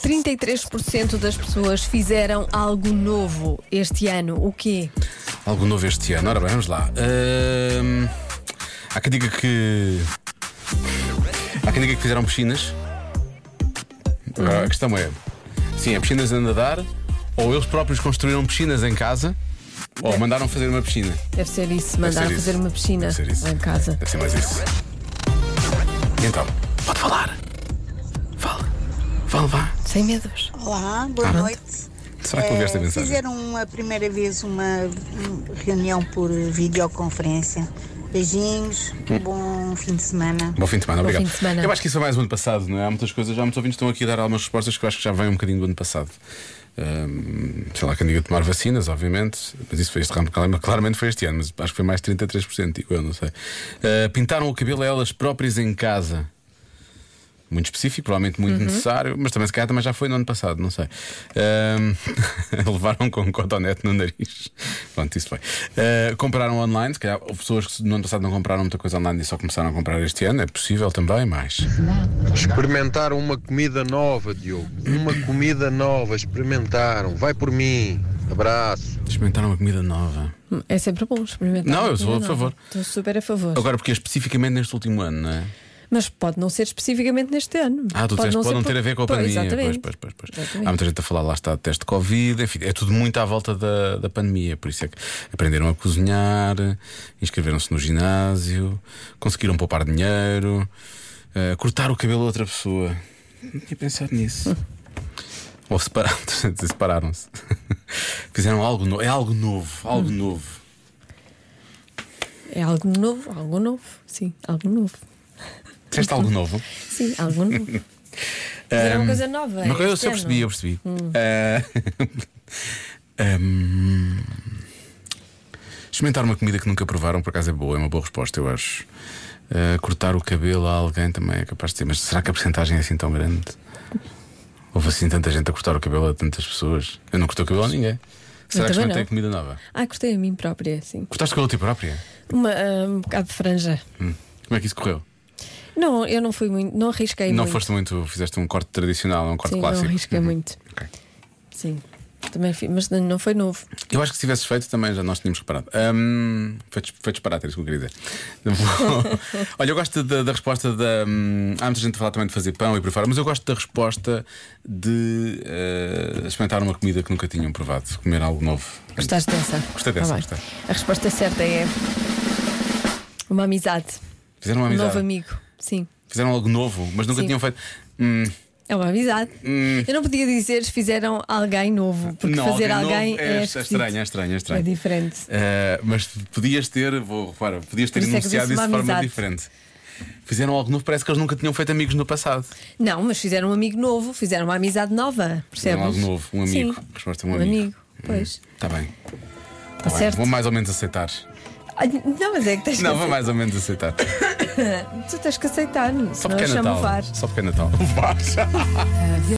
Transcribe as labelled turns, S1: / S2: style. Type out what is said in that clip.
S1: 33% das pessoas fizeram algo novo este ano. O quê?
S2: Algo novo este ano. Ora bem, vamos lá. Há quem diga que fizeram piscinas. Agora, a questão é: sim, é piscinas a nadar, ou eles próprios construíram piscinas em casa, ou mandaram fazer uma piscina.
S1: Deve ser isso, mandaram fazer uma piscina lá em casa.
S2: Deve ser mais isso. E então, pode falar. Fala, vá.
S1: Sem medos.
S3: Olá, boa noite.
S2: Será que ouviste a mensagem?
S3: Fizeram a primeira vez uma reunião por videoconferência. Beijinhos, bom fim de semana.
S2: Bom fim de semana, obrigado.
S1: Fim de semana.
S2: Eu acho que isso foi mais do ano passado, não é? Há muitas coisas, já muitos ouvintes estão aqui a dar algumas respostas que eu acho que já vem um bocadinho do ano passado. Sei lá, quem diga tomar vacinas, obviamente, mas isso foi este ramo, claramente foi este ano, mas acho que foi mais de 33%, digo eu, não sei. Pintaram o cabelo a elas próprias em casa. Muito específico, provavelmente muito necessário, mas também se calhar também já foi no ano passado, não sei. Levaram com um cotonete no nariz. Pronto, isso foi. Compraram online, se calhar houve pessoas que no ano passado não compraram muita coisa online e só começaram a comprar este ano, é possível também, mais.
S4: Experimentaram uma comida nova, Diogo. Uma comida nova, experimentaram. Vai por mim. Abraço.
S2: Experimentaram uma comida nova.
S1: É sempre bom experimentar.
S2: Não, eu sou a favor.
S1: Estou super a favor.
S2: Agora, porque é especificamente neste último ano, não é?
S1: Mas pode não ser especificamente neste ano.
S2: Tu disseste que pode não ter a ver com a pandemia.
S1: Exatamente.
S2: Pois. Há muita gente a falar, lá está, de teste de Covid, enfim, é tudo muito à volta da pandemia. Por isso é que aprenderam a cozinhar, inscreveram-se no ginásio, conseguiram poupar dinheiro, cortar o cabelo a outra pessoa. Não tinha pensado nisso. Ou separaram-se. Fizeram algo novo. É algo novo, algo novo.
S1: É algo novo. Sim, algo novo.
S2: Disseste algo novo?
S1: Sim, algo novo. Fizeram uma coisa nova.
S2: Uma coisa eu percebi. Experimentar uma comida que nunca provaram, por acaso é boa, é uma boa resposta, eu acho. Cortar o cabelo a alguém também é capaz de ser, mas será que a porcentagem é assim tão grande? Houve assim tanta gente a cortar o cabelo a tantas pessoas? Eu não cortei o cabelo a ninguém. Será que experimentei comida nova?
S1: Cortei a mim própria, sim.
S2: Cortaste o cabelo a ti própria?
S1: Um bocado de franja.
S2: Como é que isso correu?
S1: Não, eu não fui muito, não arrisquei muito.
S2: Não foste muito, fizeste um corte tradicional, um corte clássico.
S1: Não arrisquei muito.
S2: Okay.
S1: Sim, também fiz, mas não foi novo.
S2: Eu acho que se tivesses feito também já nós tínhamos reparado. Foi disparate, é isso que eu queria dizer. Olha, eu gosto da resposta da. Há muita gente a falar também de fazer pão e por aí fora, mas eu gosto da resposta de experimentar uma comida que nunca tinham provado, comer algo novo.
S1: Gostaste dessa?
S2: Gostei dessa, gostei.
S1: A resposta certa é uma amizade.
S2: Fizeram uma amizade.
S1: Um novo amigo, sim.
S2: Fizeram algo novo, mas nunca tinham feito.
S1: É uma amizade. Eu não podia dizer fizeram alguém novo, porque
S2: não,
S1: fazer alguém
S2: é estranho.
S1: É diferente.
S2: Mas podias ter enunciado isso de forma diferente. Fizeram algo novo, parece que eles nunca tinham feito amigos no passado.
S1: Não, mas fizeram um amigo novo, fizeram uma amizade nova, percebes?
S2: Fizeram algo novo, um amigo.
S1: Sim.
S2: A resposta é um amigo.
S1: Pois.
S2: Está bem.
S1: Tá certo.
S2: Vou mais ou menos aceitar.
S1: Não, mas é que tens que
S2: Não, vou mais ou menos aceitar.
S1: Tu tens que aceitar,
S2: Só porque é Natal.
S1: chamo o VAR.
S2: Só porque é Natal. O VAR.